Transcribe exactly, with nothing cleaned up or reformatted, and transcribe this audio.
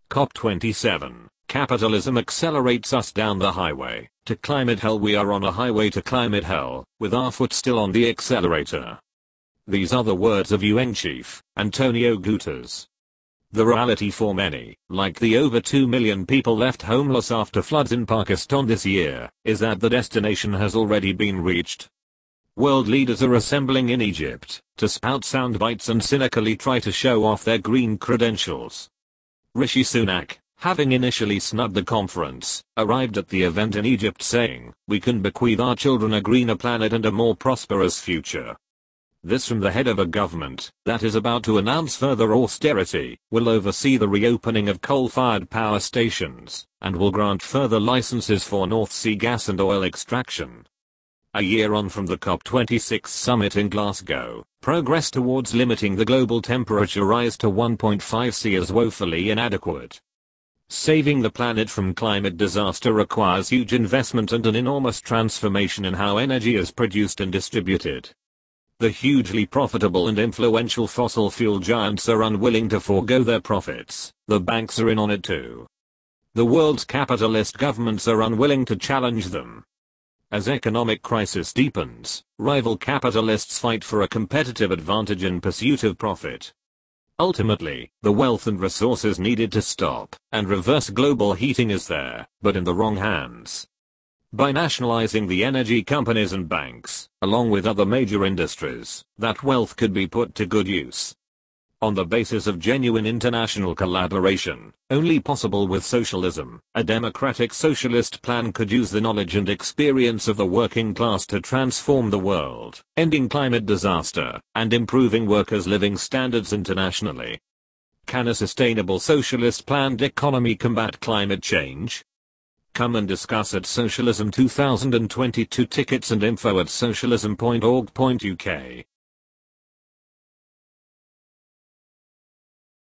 COP twenty-seven. Capitalism accelerates us down the highway to climate hell. We are on a highway to climate hell, with our foot still on the accelerator. These are the words of U N Chief Antonio Guterres. The reality for many, like the over two million people left homeless after floods in Pakistan this year, is that the destination has already been reached. World leaders are assembling in Egypt to spout sound bites and cynically try to show off their green credentials. Rishi Sunak, having initially snubbed the conference, arrived at the event in Egypt saying, "We can bequeath our children a greener planet and a more prosperous future." This from the head of a government that is about to announce further austerity, will oversee the reopening of coal-fired power stations, and will grant further licenses for North Sea gas and oil extraction. A year on from the COP twenty-six summit in Glasgow, progress towards limiting the global temperature rise to one point five C is woefully inadequate. Saving the planet from climate disaster requires huge investment and an enormous transformation in how energy is produced and distributed. The hugely profitable and influential fossil fuel giants are unwilling to forego their profits. The banks are in on it too. The world's capitalist governments are unwilling to challenge them. As economic crisis deepens, rival capitalists fight for a competitive advantage in pursuit of profit. Ultimately, the wealth and resources needed to stop and reverse global heating is there, but in the wrong hands. By nationalizing the energy companies and banks, along with other major industries, that wealth could be put to good use. On the basis of genuine international collaboration, only possible with socialism, a democratic socialist plan could use the knowledge and experience of the working class to transform the world, ending climate disaster, and improving workers' living standards internationally. Can a sustainable socialist planned economy combat climate change? Come and discuss at Socialism twenty twenty-two. Tickets and info at socialism dot org dot U K.